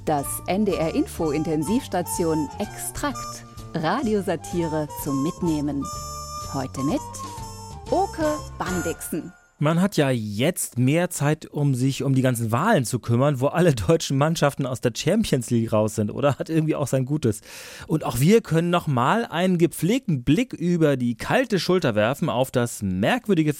Das NDR Info Intensivstation Extrakt. Radiosatire zum Mitnehmen. Heute mit Oke Bandixen. Man hat ja jetzt mehr Zeit, um sich um die ganzen Wahlen zu kümmern, wo alle deutschen Mannschaften aus der Champions League raus sind, oder? Hat irgendwie auch sein Gutes. Und auch wir können nochmal einen gepflegten Blick über die kalte Schulter werfen auf das merkwürdige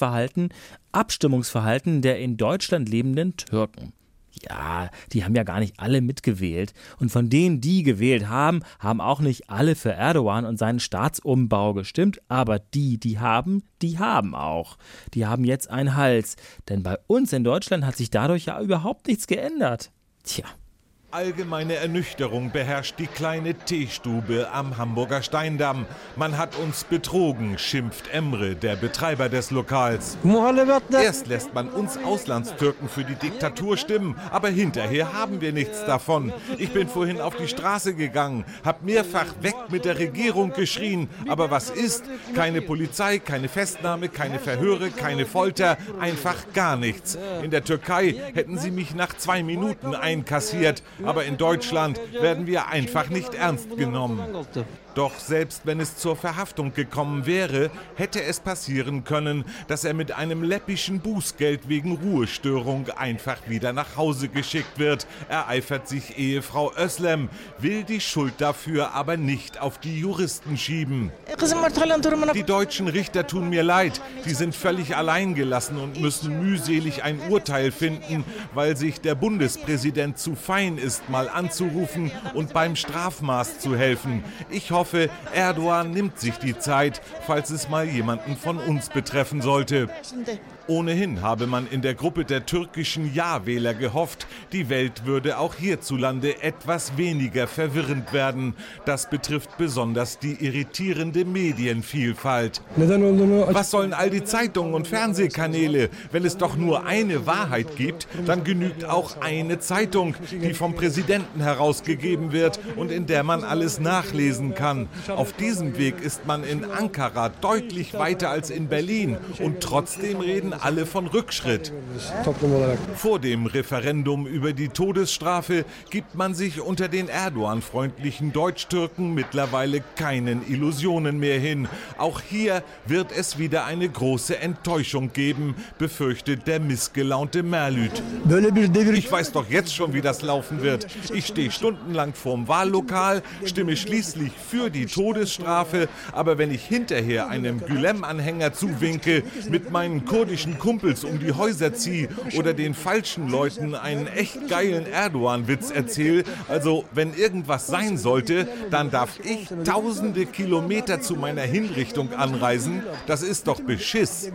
Abstimmungsverhalten der in Deutschland lebenden Türken. Ja, die haben ja gar nicht alle mitgewählt. Und von denen, die gewählt haben, haben auch nicht alle für Erdogan und seinen Staatsumbau gestimmt. Aber die haben auch. Die haben jetzt einen Hals. Denn bei uns in Deutschland hat sich dadurch ja überhaupt nichts geändert. Tja. Allgemeine Ernüchterung beherrscht die kleine Teestube am Hamburger Steindamm. Man hat uns betrogen, schimpft Emre, der Betreiber des Lokals. Erst lässt man uns Auslandstürken für die Diktatur stimmen, aber hinterher haben wir nichts davon. Ich bin vorhin auf die Straße gegangen, hab mehrfach weg mit der Regierung geschrien. Aber was ist? Keine Polizei, keine Festnahme, keine Verhöre, keine Folter, einfach gar nichts. In der Türkei hätten sie mich nach 2 Minuten einkassiert. Aber in Deutschland werden wir einfach nicht ernst genommen. Doch selbst wenn es zur Verhaftung gekommen wäre, hätte es passieren können, dass er mit einem läppischen Bußgeld wegen Ruhestörung einfach wieder nach Hause geschickt wird, ereifert sich Ehefrau Özlem, will die Schuld dafür aber nicht auf die Juristen schieben. Die deutschen Richter tun mir leid, die sind völlig alleingelassen und müssen mühselig ein Urteil finden, weil sich der Bundespräsident zu fein ist, mal anzurufen und beim Strafmaß zu helfen. Ich hoffe, Erdogan nimmt sich die Zeit, falls es mal jemanden von uns betreffen sollte. Ohnehin habe man in der Gruppe der türkischen Ja-Wähler gehofft, die Welt würde auch hierzulande etwas weniger verwirrend werden. Das betrifft besonders die irritierende Medienvielfalt. Was sollen all die Zeitungen und Fernsehkanäle? Wenn es doch nur eine Wahrheit gibt, dann genügt auch eine Zeitung, die vom Präsidenten herausgegeben wird und in der man alles nachlesen kann. Auf diesem Weg ist man in Ankara deutlich weiter als in Berlin und trotzdem reden alle von Rückschritt. Vor dem Referendum über die Todesstrafe gibt man sich unter den Erdogan-freundlichen Deutsch-Türken mittlerweile keinen Illusionen mehr hin. Auch hier wird es wieder eine große Enttäuschung geben, befürchtet der missgelaunte Merlüt. Ich weiß doch jetzt schon, wie das laufen wird. Ich stehe stundenlang vorm Wahllokal, stimme schließlich für die Todesstrafe, aber wenn ich hinterher einem Gülem-Anhänger zuwinke, mit meinen kurdischen Kumpels um die Häuser ziehe oder den falschen Leuten einen echt geilen Erdogan-Witz erzähle, also wenn irgendwas sein sollte, dann darf ich tausende Kilometer zu meiner Hinrichtung anreisen. Das ist doch Beschiss.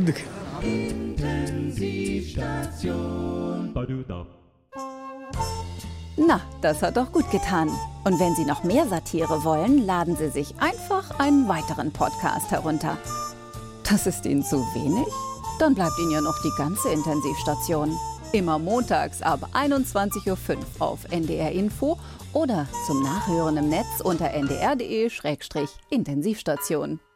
Na, das hat doch gut getan. Und wenn Sie noch mehr Satire wollen, laden Sie sich einfach einen weiteren Podcast herunter. Das ist Ihnen zu wenig? Dann bleibt Ihnen ja noch die ganze Intensivstation. Immer montags ab 21:05 Uhr auf NDR Info oder zum Nachhören im Netz unter ndr.de/Intensivstation.